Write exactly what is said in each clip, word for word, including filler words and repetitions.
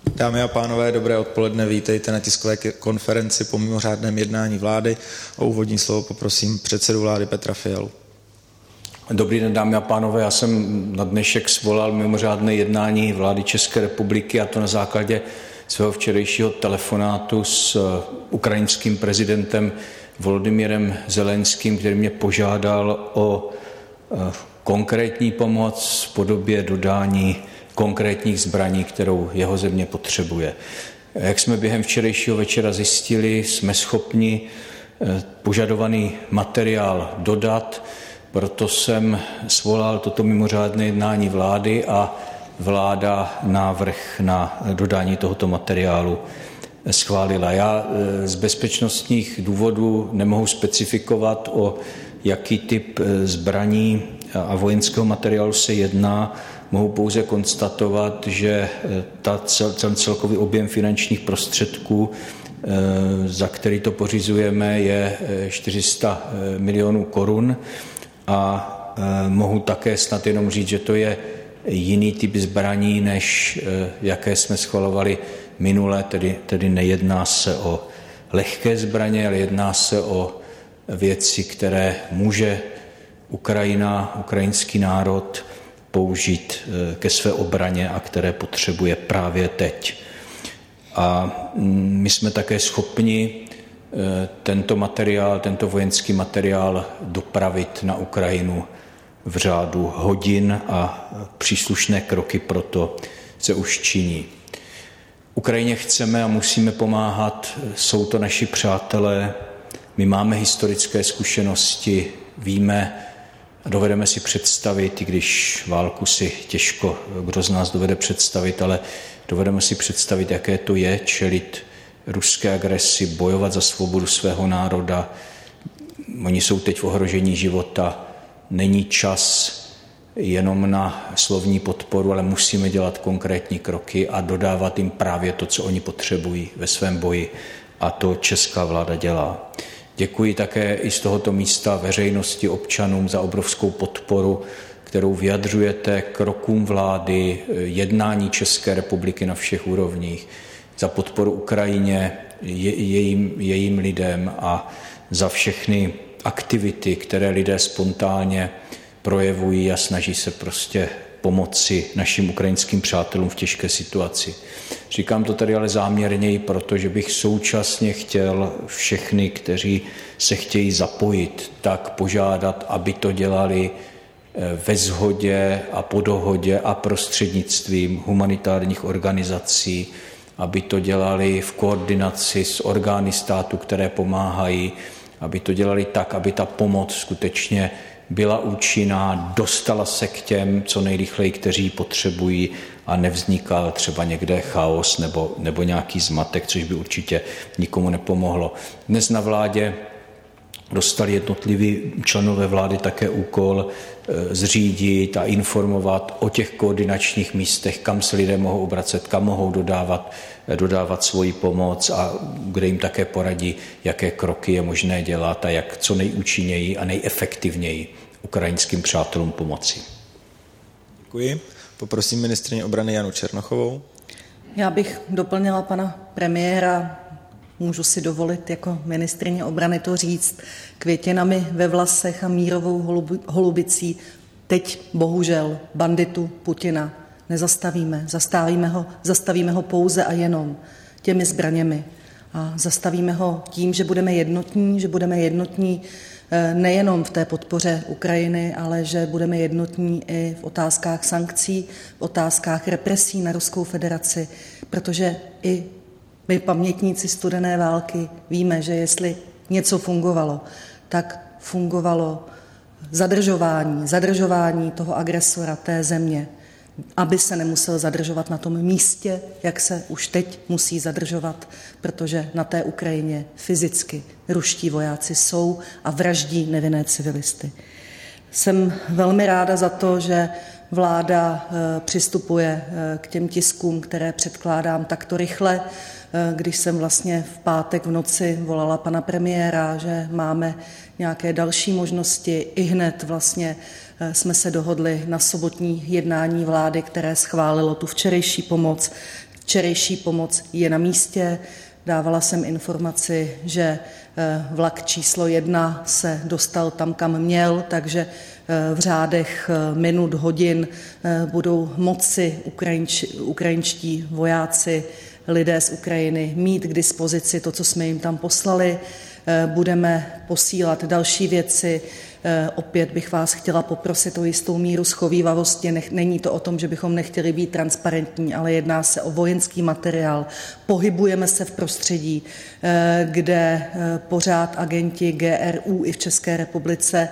Dámy a pánové, dobré odpoledne, vítejte na tiskové konferenci po mimořádném jednání vlády. O úvodní slovo poprosím předsedu vlády Petra Fialu. Dobrý den, dámy a pánové, já jsem na dnešek svolal mimořádné jednání vlády České republiky, a to na základě svého včerejšího telefonátu s ukrajinským prezidentem Volodymyrem Zelenským, který mě požádal o konkrétní pomoc v podobě dodání konkrétních zbraní, kterou jeho země potřebuje. Jak jsme během včerejšího večera zjistili, jsme schopni požadovaný materiál dodat, proto jsem svolal toto mimořádné jednání vlády a vláda návrh na dodání tohoto materiálu schválila. Já z bezpečnostních důvodů nemohu specifikovat, o jaký typ zbraní a vojenského materiálu se jedná. Mohu pouze konstatovat, že ta cel, celkový objem finančních prostředků, za který to pořizujeme, je čtyři sta milionů korun. A mohu také snad jenom říct, že to je jiný typ zbraní, než jaké jsme schvalovali minule, tedy, tedy nejedná se o lehké zbraně, ale jedná se o věci, které může Ukrajina, ukrajinský národ použít ke své obraně a které potřebuje právě teď. A my jsme také schopni tento materiál, tento vojenský materiál dopravit na Ukrajinu v řádu hodin a příslušné kroky proto se už činí. Ukrajině chceme a musíme pomáhat, jsou to naši přátelé, my máme historické zkušenosti, víme, dovedeme si představit, i když válku si těžko kdo z nás dovede představit, ale dovedeme si představit, jaké to je čelit ruské agresi, bojovat za svobodu svého národa. Oni jsou teď v ohrožení života. Není čas jenom na slovní podporu, ale musíme dělat konkrétní kroky a dodávat jim právě to, co oni potřebují ve svém boji. A to česká vláda dělá. Děkuji také i z tohoto místa veřejnosti, občanům za obrovskou podporu, kterou vyjadřujete krokům vlády, jednání České republiky na všech úrovních, za podporu Ukrajině, je, jejím, jejím lidem a za všechny aktivity, které lidé spontánně projevují a snaží se prostě pomoci našim ukrajinským přátelům v těžké situaci. Říkám to tady ale záměrněji, protože bych současně chtěl všechny, kteří se chtějí zapojit, tak požádat, aby to dělali ve shodě a po dohodě a prostřednictvím humanitárních organizací, aby to dělali v koordinaci s orgány státu, které pomáhají, aby to dělali tak, aby ta pomoc skutečně byla účinná, dostala se k těm co nejrychleji, kteří ji potřebují a nevznikal třeba někde chaos nebo, nebo nějaký zmatek, což by určitě nikomu nepomohlo. Dnes na vládě dostali jednotliví členové vlády také úkol zřídit a informovat o těch koordinačních místech, kam se lidé mohou obracet, kam mohou dodávat, dodávat svoji pomoc a kde jim také poradí, jaké kroky je možné dělat a jak co nejúčinněji a nejefektivněji ukrajinským přátelům pomoci. Děkuji. Poprosím ministryni obrany Janu Černochovou. Já bych doplnila pana premiéra, můžu si dovolit jako ministryně obrany to říct, květinami ve vlasech a mírovou holubicí teď bohužel banditu Putina nezastavíme. Zastavíme ho, zastavíme ho pouze a jenom těmi zbraněmi. A zastavíme ho tím, že budeme jednotní, že budeme jednotní nejenom v té podpoře Ukrajiny, ale že budeme jednotní i v otázkách sankcí, v otázkách represí na Ruskou federaci, protože i my pamětníci studené války víme, že jestli něco fungovalo, tak fungovalo zadržování, zadržování toho agresora, té země, aby se nemusel zadržovat na tom místě, jak se už teď musí zadržovat, protože na té Ukrajině fyzicky ruští vojáci jsou a vraždí nevinné civilisty. Jsem velmi ráda za to, že vláda přistupuje k těm tiskům, které předkládám takto rychle, když jsem vlastně v pátek v noci volala pana premiéra, že máme nějaké další možnosti. I hned vlastně jsme se dohodli na sobotní jednání vlády, které schválilo tu včerejší pomoc. včerejší pomoc je na místě. Dávala jsem informaci, že vlak číslo jedna se dostal tam, kam měl, takže v řádech minut, hodin budou moci ukrajinč, ukrajinští vojáci, lidé z Ukrajiny mít k dispozici to, co jsme jim tam poslali. Budeme posílat další věci. Opět bych vás chtěla poprosit o jistou míru schovívavosti. Není to o tom, že bychom nechtěli být transparentní, ale jedná se o vojenský materiál. Pohybujeme se v prostředí, kde pořád agenti G R U i v České republice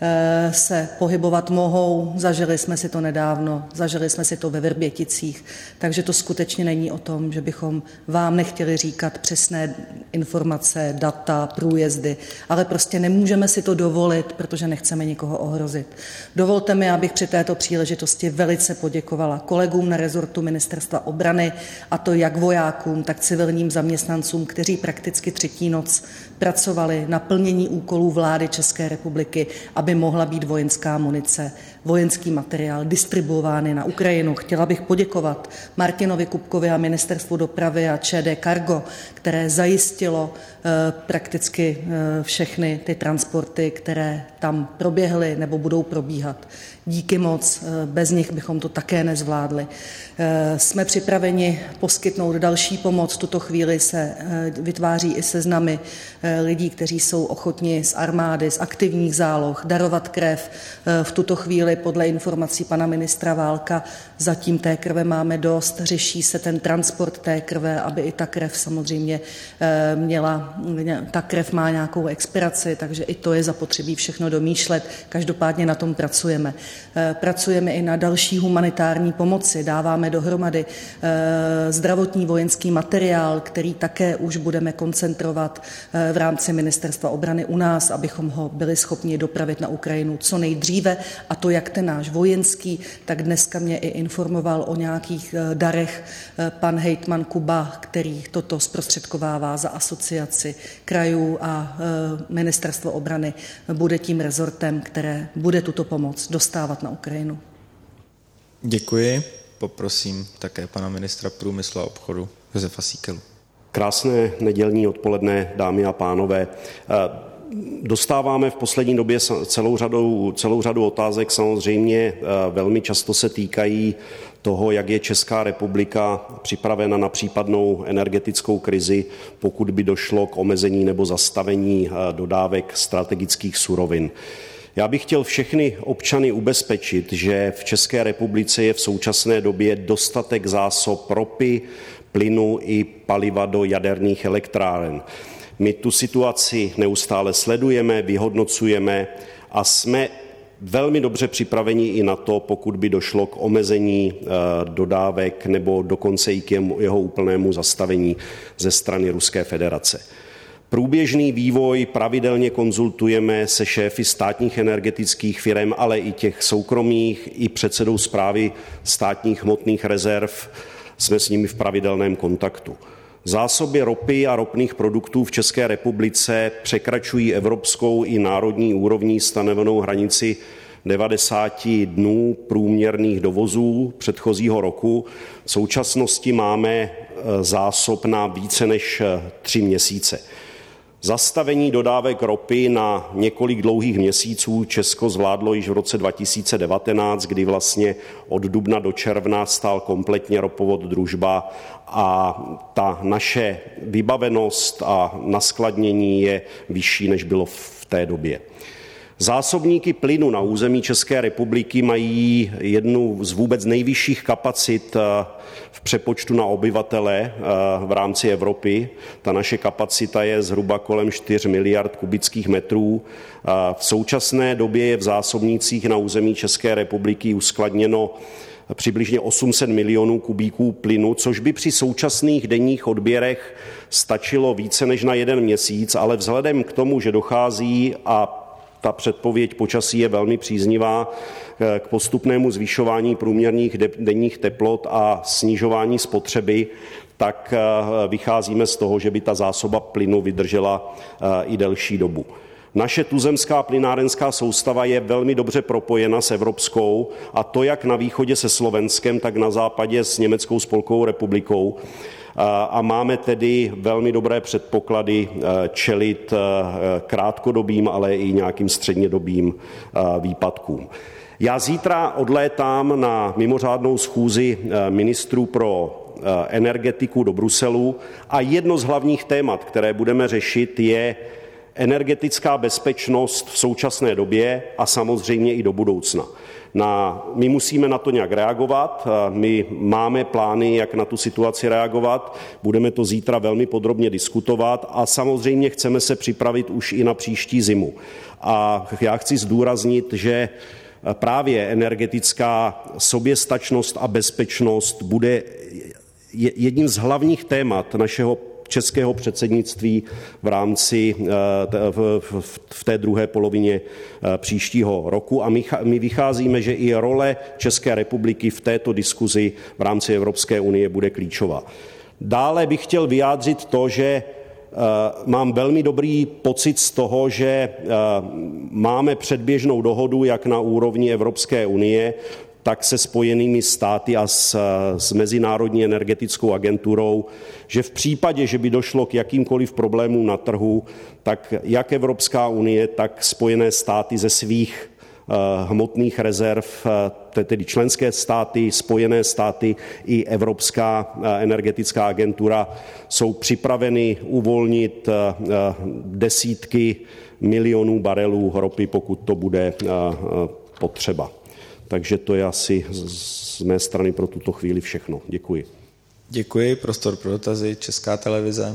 se pohybovat mohou. Zažili jsme si to nedávno, zažili jsme si to ve Vrběticích, takže to skutečně není o tom, že bychom vám nechtěli říkat přesné informace, data, průjezdy, ale prostě nemůžeme si to dovolit, protože nechceme nikoho ohrozit. Dovolte mi, abych při této příležitosti velice poděkovala kolegům na rezortu Ministerstva obrany, a to jak vojákům, tak civilním zaměstnancům, kteří prakticky třetí noc pracovali na plnění úkolů vlády České republiky, aby mohla být vojenská munice, vojenský materiál distribuovány na Ukrajinu. Chtěla bych poděkovat Martinovi Kupkovi a Ministerstvu dopravy a Č D Cargo, které zajistilo eh, prakticky eh, všechny ty transporty, které tam proběhly nebo budou probíhat. Díky moc, eh, bez nich bychom to také nezvládli. Eh, jsme připraveni poskytnout další pomoc. V tuto chvíli se eh, vytváří i seznamy eh, lidí, kteří jsou ochotni z armády, z aktivních záloh darovat krev. Eh, v tuto chvíli podle informací pana ministra Válka zatím té krve máme dost. Řeší se ten transport té krve, aby i ta krev samozřejmě eh, měla, ta krev má nějakou expiraci, takže i to je zapotřebí všechno domýšlet. Každopádně na tom pracujeme. Eh, pracujeme i na další humanitární pomoci. Dáváme dohromady eh, zdravotní vojenský materiál, který také už budeme koncentrovat eh, v rámci Ministerstva obrany u nás, abychom ho byli schopni dopravit na Ukrajinu co nejdříve, a to jak ten náš vojenský, tak dneska mě i informoval o nějakých eh, darech eh, pan hejtman Kuba, který toto zprostředkovává za asociaci krajů, a eh, Ministerstvo obrany bude tím rezortem, které bude tuto pomoc dostávat na Ukrajinu. Děkuji. Poprosím také pana ministra průmyslu a obchodu Josefa Síkelu. Krásné nedělní odpoledne, dámy a pánové. Dostáváme v poslední době celou řadu, celou řadu otázek, samozřejmě velmi často se týkají toho, jak je Česká republika připravena na případnou energetickou krizi, pokud by došlo k omezení nebo zastavení dodávek strategických surovin. Já bych chtěl všechny občany ubezpečit, že v České republice je v současné době dostatek zásob ropy, plynu i paliva do jaderných elektráren. My tu situaci neustále sledujeme, vyhodnocujeme a jsme velmi dobře připraveni i na to, pokud by došlo k omezení dodávek nebo dokonce i k jeho úplnému zastavení ze strany Ruské federace. Průběžný vývoj pravidelně konzultujeme se šéfy státních energetických firem, ale i těch soukromých, i předsedou správy státních hmotných rezerv. Jsme s nimi v pravidelném kontaktu. Zásoby ropy a ropných produktů v České republice překračují evropskou i národní úrovní stanovenou hranici devadesát dnů průměrných dovozů předchozího roku. V současnosti máme zásob na více než tři měsíce. Zastavení dodávek ropy na několik dlouhých měsíců Česko zvládlo již v roce dva tisíce devatenáct, kdy vlastně od dubna do června stál kompletně ropovod Družba a ta naše vybavenost a naskladnění je vyšší, než bylo v té době. Zásobníky plynu na území České republiky mají jednu z vůbec nejvyšších kapacit v přepočtu na obyvatele v rámci Evropy. Ta naše kapacita je zhruba kolem čtyři miliard kubických metrů. V současné době je v zásobnících na území České republiky uskladněno přibližně osm set milionů kubíků plynu, což by při současných denních odběrech stačilo více než na jeden měsíc, ale vzhledem k tomu, že dochází a ta předpověď počasí je velmi příznivá k postupnému zvyšování průměrných denních teplot a snižování spotřeby, tak vycházíme z toho, že by ta zásoba plynu vydržela i delší dobu. Naše tuzemská plynárenská soustava je velmi dobře propojena s evropskou, a to jak na východě se Slovenskem, tak na západě s Německou spolkovou republikou. A máme tedy velmi dobré předpoklady čelit krátkodobým, ale i nějakým střednědobým výpadkům. Já zítra odlétám na mimořádnou schůzi ministrů pro energetiku do Bruselu a jedno z hlavních témat, které budeme řešit, je energetická bezpečnost v současné době a samozřejmě i do budoucna. Na, my musíme na to nějak reagovat, my máme plány, jak na tu situaci reagovat, budeme to zítra velmi podrobně diskutovat a samozřejmě chceme se připravit už i na příští zimu. A já chci zdůraznit, že právě energetická soběstačnost a bezpečnost bude jedním z hlavních témat našeho českého předsednictví v rámci v té druhé polovině příštího roku a my, my vycházíme, že i role České republiky v této diskuzi v rámci Evropské unie bude klíčová. Dále bych chtěl vyjádřit to, že mám velmi dobrý pocit z toho, že máme předběžnou dohodu jak na úrovni Evropské unie, tak se Spojenými státy a s, s Mezinárodní energetickou agenturou, že v případě, že by došlo k jakýmkoliv problémům na trhu, tak jak Evropská unie, tak Spojené státy ze svých uh, hmotných rezerv, uh, tedy členské státy, Spojené státy i Evropská uh, energetická agentura jsou připraveny uvolnit uh, uh, desítky milionů barelů ropy, pokud to bude uh, uh, potřeba. Takže to je asi z mé strany pro tuto chvíli všechno. Děkuji. Děkuji. Prostor pro dotazy. Česká televize.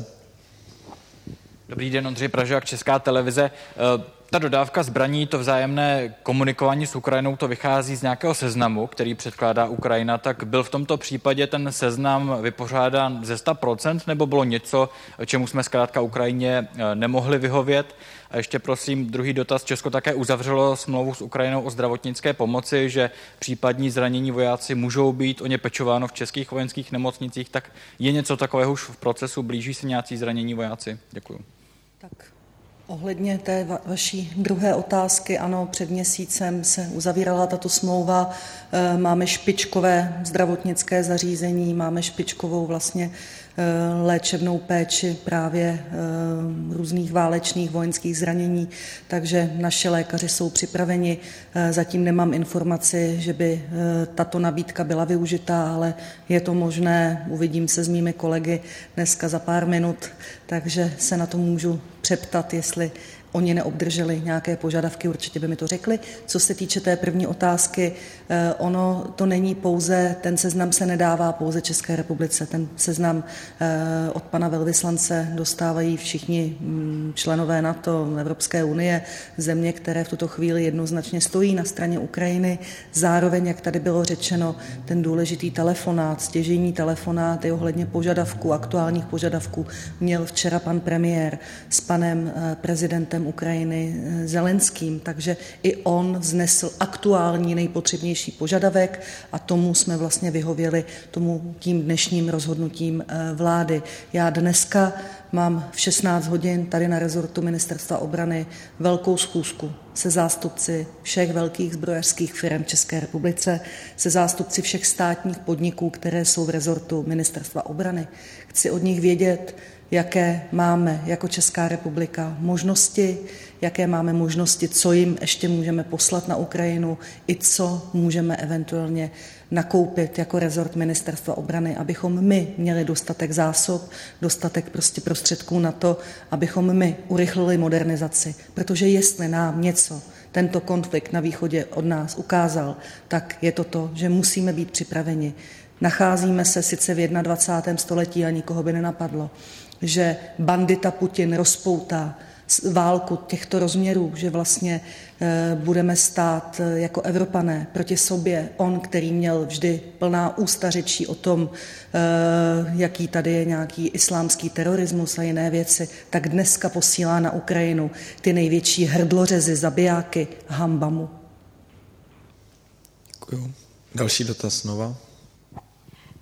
Dobrý den, Ondřej Pražák, Česká televize. Ta dodávka zbraní, to vzájemné komunikování s Ukrajinou, to vychází z nějakého seznamu, který předkládá Ukrajina. Tak byl v tomto případě ten seznam vypořádán ze sto procent, nebo bylo něco, čemu jsme zkrátka Ukrajině nemohli vyhovět? A ještě prosím, druhý dotaz. Česko také uzavřelo smlouvu s Ukrajinou o zdravotnické pomoci, že případní zranění vojáci můžou být o ně pečováno v českých vojenských nemocnicích. Tak je něco takového už v procesu? Blíží se nějací zranění vojáci? Děkuju. Tak. Ohledně té va- vaší druhé otázky, ano, před měsícem se uzavírala tato smlouva, e, máme špičkové zdravotnické zařízení, máme špičkovou vlastně e, léčebnou péči právě e, různých válečných vojenských zranění, takže naši lékaři jsou připraveni. E, zatím nemám informaci, že by e, tato nabídka byla využitá, ale je to možné, uvidím se s mými kolegy dneska za pár minut, takže se na to můžu přeptat, jestli oni neobdrželi nějaké požadavky, určitě by mi to řekli. Co se týče té první otázky, eh, ono to není pouze, ten seznam se nedává pouze České republice, ten seznam eh, od pana velvyslance dostávají všichni hm, členové NATO, Evropské unie, země, které v tuto chvíli jednoznačně stojí na straně Ukrajiny. Zároveň, jak tady bylo řečeno, ten důležitý telefonát, stěžejní telefonát i ohledně požadavků, aktuálních požadavků, měl včera pan premiér s panem eh, prezidentem Ukrajiny Zelenským, takže i on vznesl aktuální nejpotřebnější požadavek a tomu jsme vlastně vyhověli tomu tím dnešním rozhodnutím vlády. Já dneska mám v šestnáct hodin tady na rezortu Ministerstva obrany velkou schůzku se zástupci všech velkých zbrojařských firm v České republice, se zástupci všech státních podniků, které jsou v rezortu Ministerstva obrany. Chci od nich vědět, jaké máme jako Česká republika možnosti, jaké máme možnosti, co jim ještě můžeme poslat na Ukrajinu i co můžeme eventuálně nakoupit jako rezort Ministerstva obrany, abychom my měli dostatek zásob, dostatek prostě prostředků na to, abychom my urychlili modernizaci. Protože jestli nám něco tento konflikt na východě od nás ukázal, tak je to to, že musíme být připraveni. Nacházíme se sice v dvacátém prvním století a nikoho by nenapadlo, že bandita Putin rozpoutá válku těchto rozměrů, že vlastně e, budeme stát e, jako Evropané proti sobě. On, který měl vždy plná ústa řečí o tom, e, jaký tady je nějaký islámský terorismus a jiné věci, tak dneska posílá na Ukrajinu ty největší hrdlořezy, zabijáky, hanba mu. Děkuju. Další dotaz znova.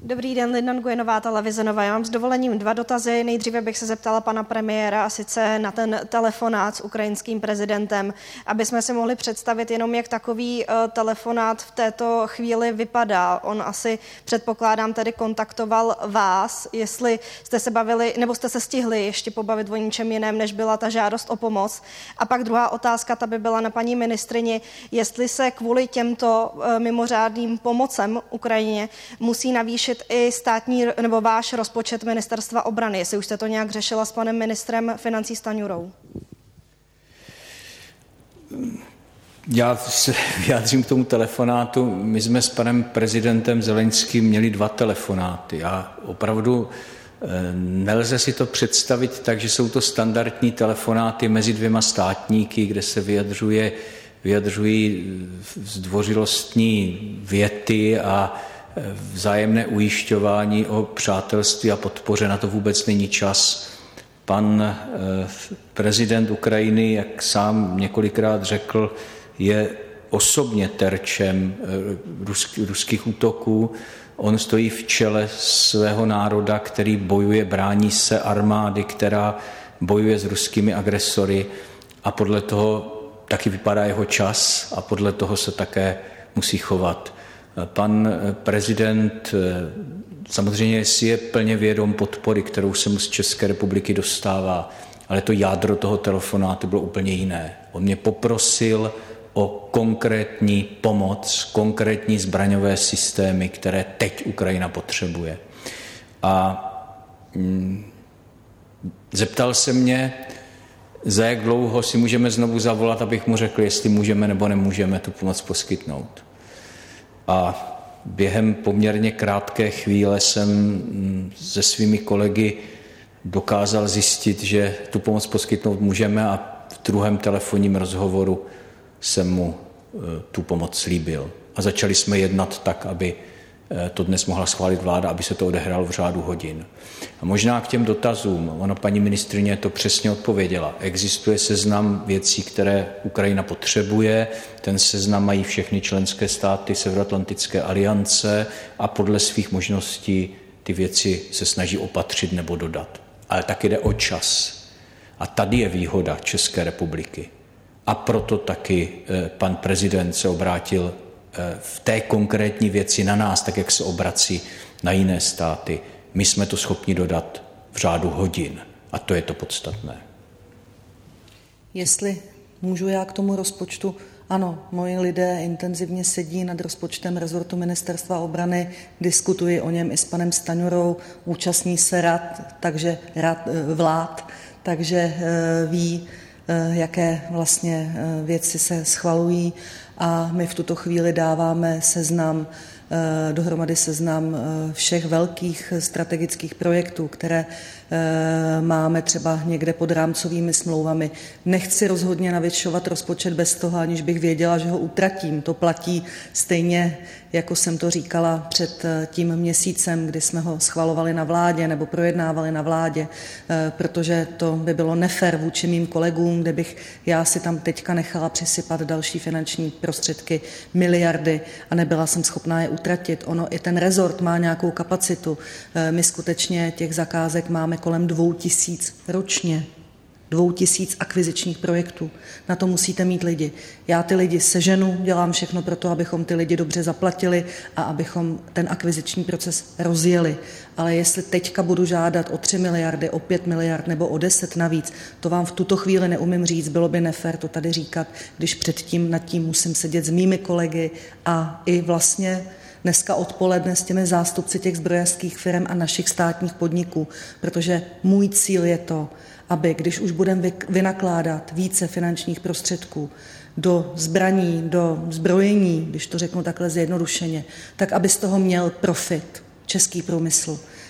Dobrý den, Lidna Nguyenová, televize Nova. Já mám s dovolením dva dotazy. Nejdříve bych se zeptala pana premiéra a sice na ten telefonát s ukrajinským prezidentem, aby jsme si mohli představit jenom, jak takový uh, telefonát v této chvíli vypadá. On asi, předpokládám, tedy kontaktoval vás, jestli jste se bavili, nebo jste se stihli ještě pobavit o ničem jiném, než byla ta žádost o pomoc. A pak druhá otázka, ta by byla na paní ministryni, jestli se kvůli těmto uh, mimořádným pomocem Ukrajině musí navýšit i státní nebo váš rozpočet ministerstva obrany, jestli už jste to nějak řešila s panem ministrem financí Stanjurou. Já se vyjádřím k tomu telefonátu. My jsme s panem prezidentem Zelenským měli dva telefonáty a opravdu nelze si to představit tak, že jsou to standardní telefonáty mezi dvěma státníky, kde se vyjadřuje, vyjadřují zdvořilostní věty a vzájemné ujišťování o přátelství a podpoře. Na to vůbec není čas. Pan prezident Ukrajiny, jak sám několikrát řekl, je osobně terčem ruských útoků. On stojí v čele svého národa, který bojuje, brání se armády, která bojuje s ruskými agresory a podle toho taky vypadá jeho čas a podle toho se také musí chovat. Pan prezident samozřejmě si je plně vědom podpory, kterou se mu z České republiky dostává, ale to jádro toho telefonátu bylo úplně jiné. On mě poprosil o konkrétní pomoc, konkrétní zbraňové systémy, které teď Ukrajina potřebuje. A mm, zeptal se mě, za jak dlouho si můžeme znovu zavolat, abych mu řekl, jestli můžeme nebo nemůžeme tu pomoc poskytnout. A během poměrně krátké chvíle jsem se svými kolegy dokázal zjistit, že tu pomoc poskytnout můžeme a v druhém telefonním rozhovoru jsem mu tu pomoc slíbil. A začali jsme jednat tak, aby to dnes mohla schválit vláda, aby se to odehrálo v řádu hodin. A možná k těm dotazům. Ona paní ministryně to přesně odpověděla. Existuje seznam věcí, které Ukrajina potřebuje. Ten seznam mají všechny členské státy Severoatlantické aliance a podle svých možností ty věci se snaží opatřit nebo dodat. Ale taky jde o čas. A tady je výhoda České republiky. A proto taky pan prezident se obrátil v té konkrétní věci na nás, tak jak se obrací na jiné státy. My jsme to schopni dodat v řádu hodin. A to je to podstatné. Jestli můžu já k tomu rozpočtu, ano, moji lidé intenzivně sedí nad rozpočtem rezortu Ministerstva obrany, diskutuji o něm i s panem Stanjurou, účastní se rad, takže rad, vlád, takže ví, jaké vlastně věci se schvalují a my v tuto chvíli dáváme seznam, dohromady seznam všech velkých strategických projektů, které máme třeba někde pod rámcovými smlouvami. Nechci rozhodně navyšovat rozpočet bez toho, aniž bych věděla, že ho utratím. To platí stejně, jako jsem to říkala před tím měsícem, kdy jsme ho schvalovali na vládě nebo projednávali na vládě, protože to by bylo nefér vůči mým kolegům, kde bych já si tam teďka nechala přisypat další finanční prostředky, miliardy a nebyla jsem schopná je utratit. Ono i ten rezort má nějakou kapacitu. My skutečně těch zakázek máme kolem dvou tisíc ročně. Dvou tisíc akvizičních projektů. Na to musíte mít lidi. Já ty lidi seženu, dělám všechno pro to, abychom ty lidi dobře zaplatili a abychom ten akviziční proces rozjeli. Ale jestli teďka budu žádat o tři miliardy, o pět miliard nebo o deset navíc, to vám v tuto chvíli neumím říct, bylo by nefér to tady říkat, když předtím nad tím musím sedět s mými kolegy a i vlastně dneska odpoledne s těmi zástupci těch zbrojařských firm a našich státních podniků, protože můj cíl je to, aby když už budeme vynakládat více finančních prostředků do zbraní, do zbrojení, když to řeknu takhle zjednodušeně, tak aby z toho měl profit český průmysl,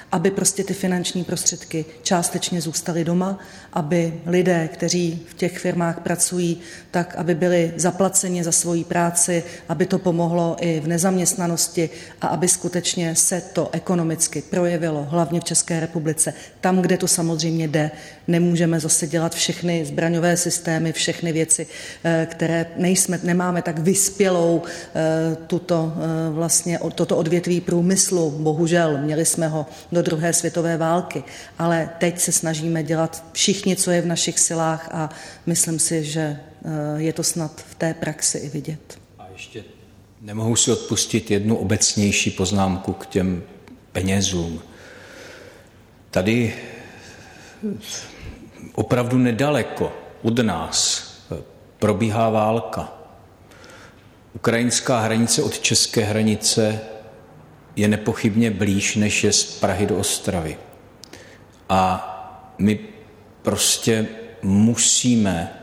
aby prostě ty finanční prostředky částečně zůstaly doma, aby lidé, kteří v těch firmách pracují, tak aby byli zaplaceni za svoji práci, aby to pomohlo i v nezaměstnanosti a aby skutečně se to ekonomicky projevilo, hlavně v České republice. Tam, kde to samozřejmě jde, nemůžeme zase dělat všechny zbraňové systémy, všechny věci, které nejsme, nemáme tak vyspělou tuto vlastně toto odvětví průmyslu. Bohužel, měli jsme ho do druhé světové války, ale teď se snažíme dělat všichni, co je v našich silách a myslím si, že je to snad v té praxi i vidět. A ještě nemohu si odpustit jednu obecnější poznámku k těm penězům. Tady opravdu nedaleko od nás probíhá válka. Ukrajinská hranice od české hranice je nepochybně blíž, než je z Prahy do Ostravy. A my prostě musíme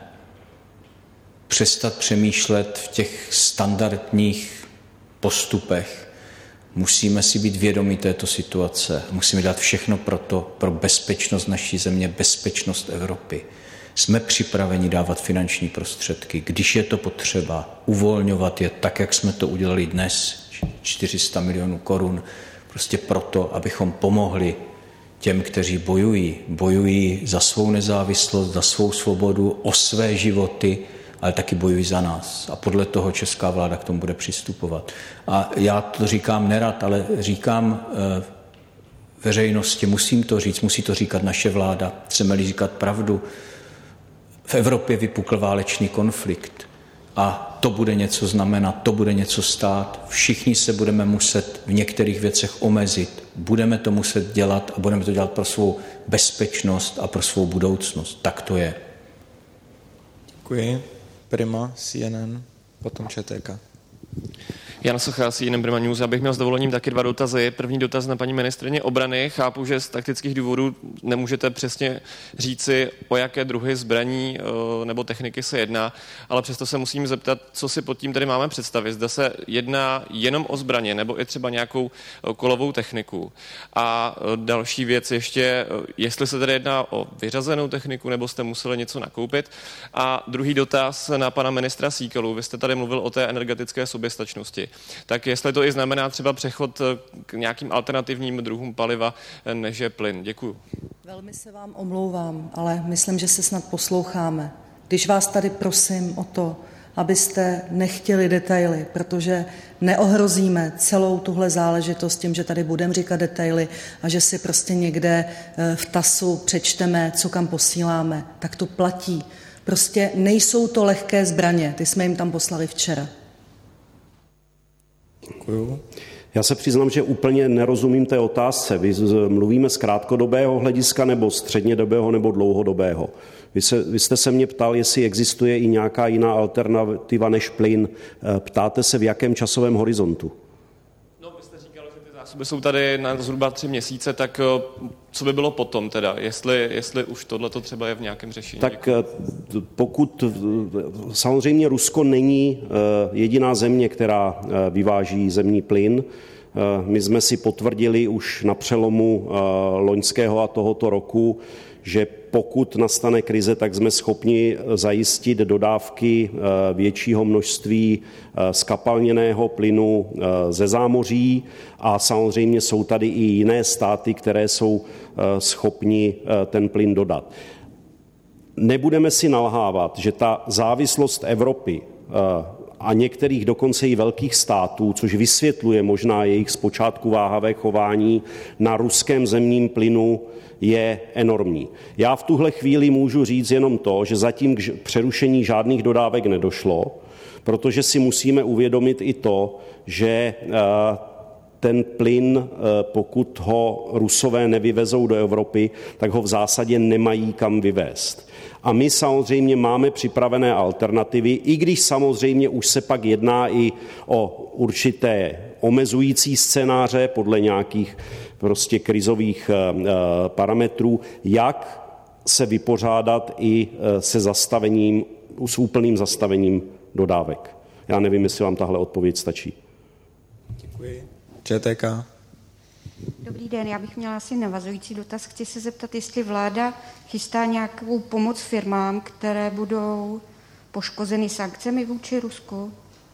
přestat přemýšlet v těch standardních postupech. Musíme si být vědomí této situace. Musíme dělat všechno pro to, pro bezpečnost naší země, bezpečnost Evropy. Jsme připraveni dávat finanční prostředky, když je to potřeba, uvolňovat je tak, jak jsme to udělali dnes, čtyři sta milionů korun, prostě proto, abychom pomohli těm, kteří bojují. Bojují za svou nezávislost, za svou svobodu, o své životy, ale taky bojují za nás. A podle toho česká vláda k tomu bude přistupovat. A já to říkám nerad, ale říkám e, veřejnosti, musím to říct, musí to říkat naše vláda, chceme-li říkat pravdu. V Evropě vypukl válečný konflikt a to bude něco znamenat, to bude něco stát. Všichni se budeme muset v některých věcech omezit. Budeme to muset dělat a budeme to dělat pro svou bezpečnost a pro svou budoucnost. Tak to je. Děkuji. Prima, C N N, potom Č T K. Jan Socha, C N N Prima News. Já bych měl s dovolením taky dva dotazy. První dotaz na paní ministryni obrany. Chápu, že z taktických důvodů nemůžete přesně říci, o jaké druhy zbraní nebo techniky se jedná, ale přesto se musím zeptat, co si pod tím tedy máme představit. Zda se jedná jenom o zbraně nebo i třeba nějakou kolovou techniku. A další věc ještě, jestli se tedy jedná o vyřazenou techniku nebo jste museli něco nakoupit. A druhý dotaz na pana ministra Síkelu. Vy jste tady mluvil o té energetické soběstačnosti. Tak jestli to i znamená třeba přechod k nějakým alternativním druhům paliva, než je plyn. Děkuju. Velmi se vám omlouvám, ale myslím, že se snad posloucháme. Když vás tady prosím o to, abyste nechtěli detaily, protože neohrozíme celou tuhle záležitost tím, že tady budeme říkat detaily a že si prostě někde v tasu přečteme, co kam posíláme, tak to platí. Prostě nejsou to lehké zbraně, ty jsme jim tam poslali včera. Děkuju. Já se přiznám, že úplně nerozumím té otázce. Vy mluvíme z krátkodobého hlediska nebo střednědobého nebo dlouhodobého. Vy, se, vy jste se mě ptal, jestli existuje i nějaká jiná alternativa než plyn. Ptáte se, v jakém časovém horizontu? No, vy jste říkal, že ty zásoby jsou tady na zhruba tři měsíce, tak co by bylo potom teda? Jestli, jestli už tohleto třeba je v nějakém řešení? Tak pokud samozřejmě Rusko není jediná země, která vyváží zemní plyn. My jsme si potvrdili už na přelomu loňského a tohoto roku, že pokud nastane krize, tak jsme schopni zajistit dodávky většího množství skapalněného plynu ze zámoří a samozřejmě jsou tady i jiné státy, které jsou schopni ten plyn dodat. Nebudeme si nalhávat, že ta závislost Evropy a některých dokonce i velkých států, což vysvětluje možná jejich zpočátku váhavé chování na ruském zemním plynu, je enormní. Já v tuhle chvíli můžu říct jenom to, že zatím k přerušení žádných dodávek nedošlo, protože si musíme uvědomit i to, že ten plyn, pokud ho Rusové nevyvezou do Evropy, tak ho v zásadě nemají kam vyvést. A my samozřejmě máme připravené alternativy, i když samozřejmě už se pak jedná i o určité omezující scénáře podle nějakých prostě krizových parametrů, jak se vypořádat i se zastavením, s úplným zastavením dodávek. Já nevím, jestli vám tahle odpověď stačí. Děkuji. Č T K. Dobrý den, já bych měla asi navazující dotaz. Chci se zeptat, jestli vláda chystá nějakou pomoc firmám, které budou poškozeny sankcemi vůči Rusku?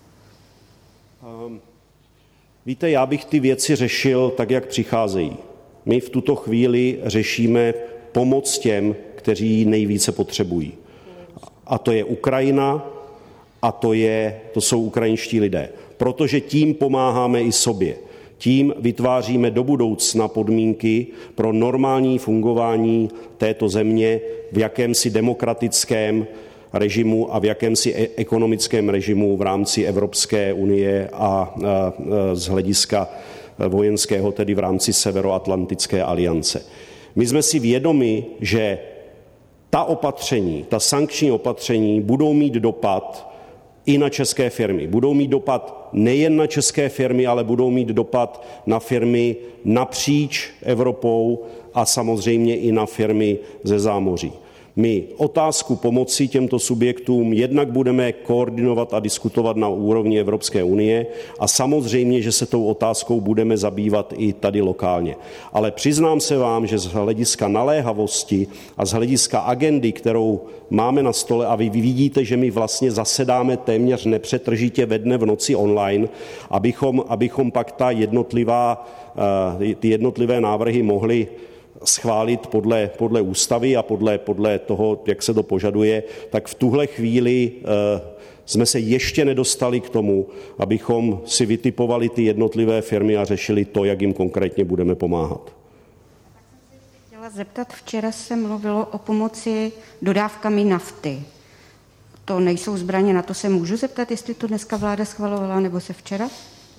Um, víte, já bych ty věci řešil tak, jak přicházejí. My v tuto chvíli řešíme pomoc těm, kteří ji nejvíce potřebují. A to je Ukrajina a to, je, to jsou ukrajinští lidé. Protože tím pomáháme i sobě. Tím vytváříme do budoucna podmínky pro normální fungování této země v jakémsi demokratickém režimu a v jakémsi ekonomickém režimu v rámci Evropské unie a z hlediska vojenského, tedy v rámci Severoatlantické aliance. My jsme si vědomi, že ta opatření, ta sankční opatření budou mít dopad i na české firmy. Budou mít dopad nejen na české firmy, ale budou mít dopad na firmy napříč Evropou a samozřejmě i na firmy ze zámoří. My otázku pomoci těmto subjektům jednak budeme koordinovat a diskutovat na úrovni Evropské unie a samozřejmě, že se tou otázkou budeme zabývat i tady lokálně. Ale přiznám se vám, že z hlediska naléhavosti a z hlediska agendy, kterou máme na stole, a vy vidíte, že my vlastně zasedáme téměř nepřetržitě ve dne v noci online, abychom, abychom pak ta jednotlivá, ty jednotlivé návrhy mohli schválit podle, podle ústavy a podle, podle toho, jak se to požaduje, tak v tuhle chvíli e, jsme se ještě nedostali k tomu, abychom si vytipovali ty jednotlivé firmy a řešili to, jak jim konkrétně budeme pomáhat. Chtěla zeptat, včera se mluvilo o pomoci dodávkami nafty. To nejsou zbraně, na to se můžu zeptat, jestli to dneska vláda schvalovala, nebo se včera?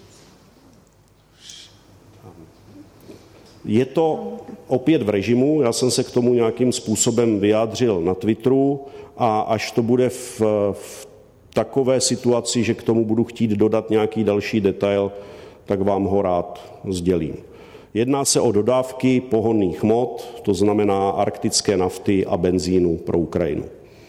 Je to opět v režimu, já jsem se k tomu nějakým způsobem vyjádřil na Twitteru a až to bude v, v takové situaci, že k tomu budu chtít dodat nějaký další detail, tak vám ho rád sdělím. Jedná se o dodávky pohonných hmot, to znamená arktické nafty a benzínu pro Ukrajinu.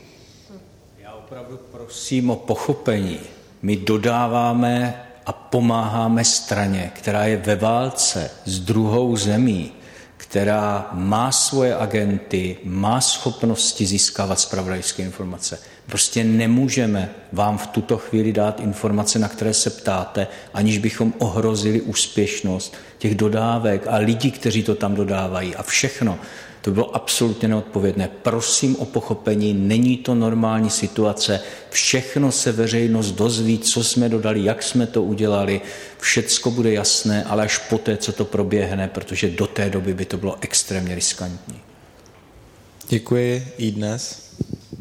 Já opravdu prosím o pochopení. My dodáváme a pomáháme straně, která je ve válce s druhou zemí, která má svoje agenty, má schopnosti získávat zpravodajské informace. Prostě nemůžeme vám v tuto chvíli dát informace, na které se ptáte, aniž bychom ohrozili úspěšnost těch dodávek a lidí, kteří to tam dodávají a všechno. To bylo absolutně neodpovědné. Prosím o pochopení, není to normální situace. Všechno se veřejnost dozví, co jsme dodali, jak jsme to udělali. Všecko bude jasné, ale až poté, co to proběhne, protože do té doby by to bylo extrémně riskantní. Děkuji. iDnes.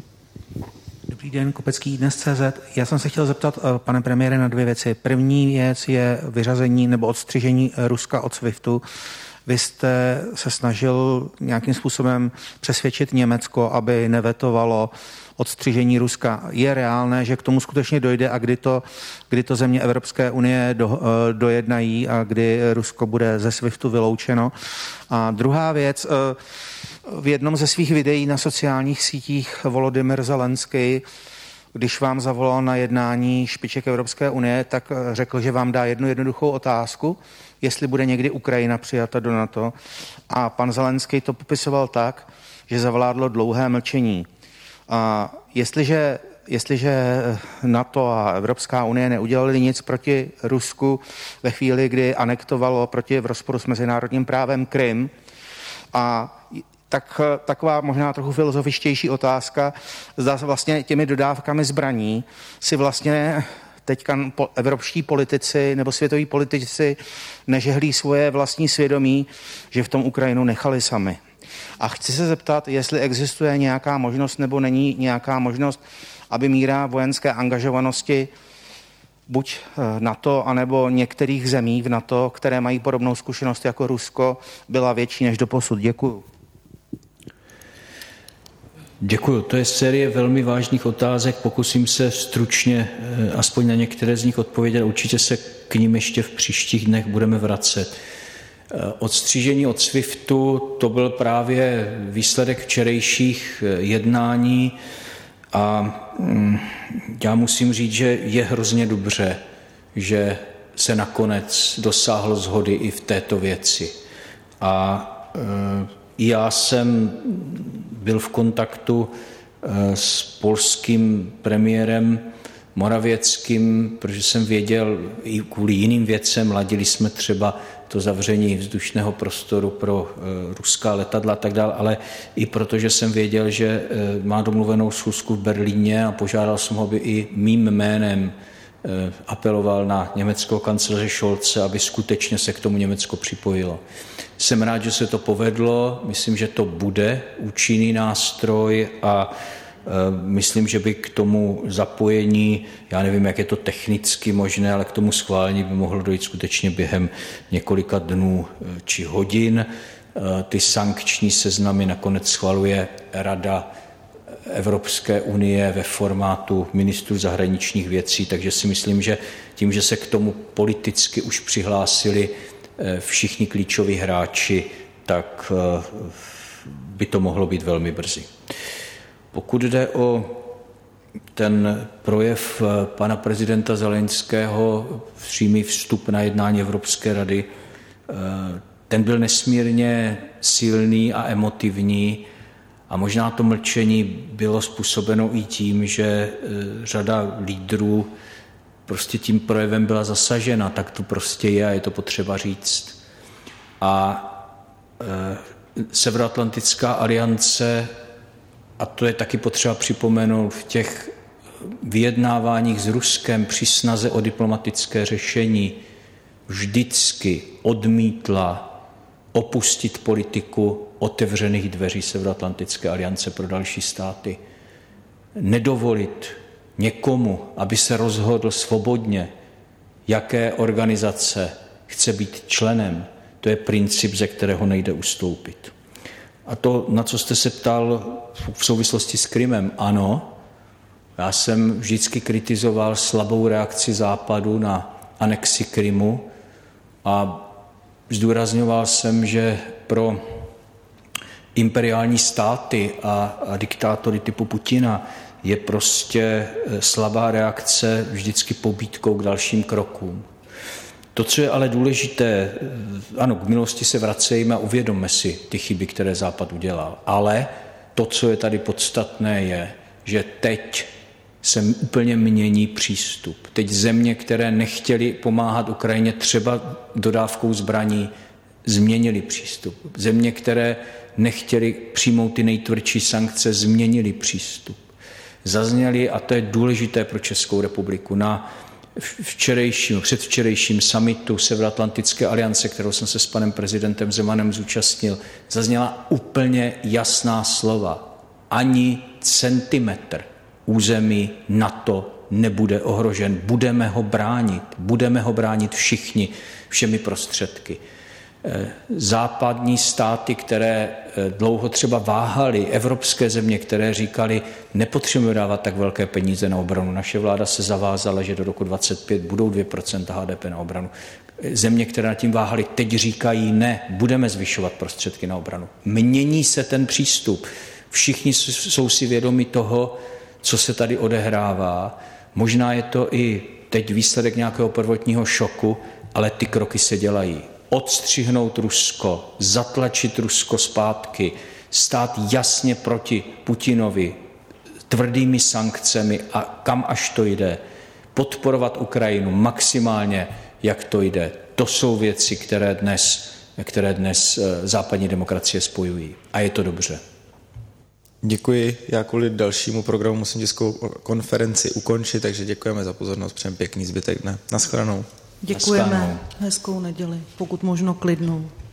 Dobrý den, Kopecký iDnes tečka cé zet. Já jsem se chtěl zeptat, pane premiére, na dvě věci. První věc je vyřazení nebo odstřižení Ruska od SWIFTu. Vy jste se snažil nějakým způsobem přesvědčit Německo, aby nevetovalo odstřižení Ruska. Je reálné, že k tomu skutečně dojde a kdy to, kdy to země Evropské unie do, dojednají a kdy Rusko bude ze SWIFTu vyloučeno? A druhá věc, v jednom ze svých videí na sociálních sítích Volodymyr Zelenský, když vám zavolal na jednání špiček Evropské unie, tak řekl, že vám dá jednu jednoduchou otázku, jestli bude někdy Ukrajina přijata do NATO. A pan Zelenský to popisoval tak, že zavládlo dlouhé mlčení. A jestliže, jestliže NATO a Evropská unie neudělali nic proti Rusku ve chvíli, kdy anektovalo proti v rozporu s mezinárodním právem Krym, a tak taková možná trochu filozofičtější otázka, zda vlastně těmi dodávkami zbraní si vlastně teďka evropští politici nebo světoví politici nežehlí svoje vlastní svědomí, že v tom Ukrajinu nechali sami. A chci se zeptat, jestli existuje nějaká možnost nebo není nějaká možnost, aby míra vojenské angažovanosti buď NATO, anebo některých zemí v NATO, které mají podobnou zkušenost jako Rusko, byla větší než doposud. Děkuju. Děkuju. To je série velmi vážných otázek. Pokusím se stručně aspoň na některé z nich odpovědět. Určitě se k nim ještě v příštích dnech budeme vracet. Odstřížení od SWIFTu, to byl právě výsledek včerejších jednání a já musím říct, že je hrozně dobře, že se nakonec dosáhlo shody i v této věci. A já jsem byl v kontaktu s polským premiérem Morawieckým, protože jsem věděl i kvůli jiným věcem, ladili jsme třeba to zavření vzdušného prostoru pro ruská letadla a tak dále, ale i protože jsem věděl, že má domluvenou schůzku v Berlíně a požádal jsem ho, aby i mým jménem apeloval na německého kancléře Scholze, aby skutečně se k tomu Německo připojilo. Jsem rád, že se to povedlo, myslím, že to bude účinný nástroj a myslím, že by k tomu zapojení, já nevím, jak je to technicky možné, ale k tomu schválení by mohlo dojít skutečně během několika dnů či hodin. Ty sankční seznamy nakonec schvaluje Rada Evropské unie ve formátu ministrů zahraničních věcí, takže si myslím, že tím, že se k tomu politicky už přihlásili všichni klíčoví hráči, tak by to mohlo být velmi brzy. Pokud jde o ten projev pana prezidenta Zelenského, přímý vstup na jednání Evropské rady, ten byl nesmírně silný a emotivní a možná to mlčení bylo způsobeno i tím, že řada lídrů prostě tím projevem byla zasažena, tak to prostě je a je to potřeba říct. A Severoatlantická aliance, a to je taky potřeba připomenout, v těch vyjednáváních s Ruskem při snaze o diplomatické řešení vždycky odmítla opustit politiku otevřených dveří Severoatlantické aliance pro další státy. Nedovolit někomu, aby se rozhodl svobodně, jaké organizace chce být členem, to je princip, ze kterého nejde ustoupit. A to, na co jste se ptal v souvislosti s Krymem, ano, já jsem vždycky kritizoval slabou reakci Západu na anexi Krymu a zdůrazňoval jsem, že pro imperiální státy a, a diktátory typu Putina je prostě slabá reakce vždycky pobídkou k dalším krokům. To, co je ale důležité, ano, k minulosti se vracejme a uvědomme si ty chyby, které Západ udělal. Ale to, co je tady podstatné, je, že teď se úplně mění přístup. Teď země, které nechtěly pomáhat Ukrajině třeba dodávkou zbraní, změnily přístup. Země, které nechtěly přijmout ty nejtvrdší sankce, změnily přístup. Zazněly, a to je důležité pro Českou republiku, na včerejším, předvčerejším summitu Severoatlantické aliance, kterou jsem se s panem prezidentem Zemanem zúčastnil, zazněla úplně jasná slova. Ani centimetr území NATO nebude ohrožen. Budeme ho bránit. Budeme ho bránit všichni, všemi prostředky. Západní státy, které dlouho třeba váhaly, evropské země, které říkali, nepotřebujeme dávat tak velké peníze na obranu. Naše vláda se zavázala, že do roku dvacet pět budou dvě procenta H D P na obranu. Země, které nad tím váhaly, teď říkají ne, budeme zvyšovat prostředky na obranu. Mění se ten přístup. Všichni jsou si vědomi toho, co se tady odehrává. Možná je to i teď výsledek nějakého prvotního šoku, ale ty kroky se dělají. Odstřihnout Rusko, zatlačit Rusko zpátky, stát jasně proti Putinovi, tvrdými sankcemi a kam až to jde, podporovat Ukrajinu maximálně, jak to jde. To jsou věci, které dnes, které dnes západní demokracie spojují. A je to dobře. Děkuji. Já kvůli dalšímu programu musím tiskovou konferenci ukončit, takže děkujeme za pozornost. Přejeme pěkný zbytek dne. Naschledanou. Děkujeme. Hezkou neděli, pokud možno klidnou.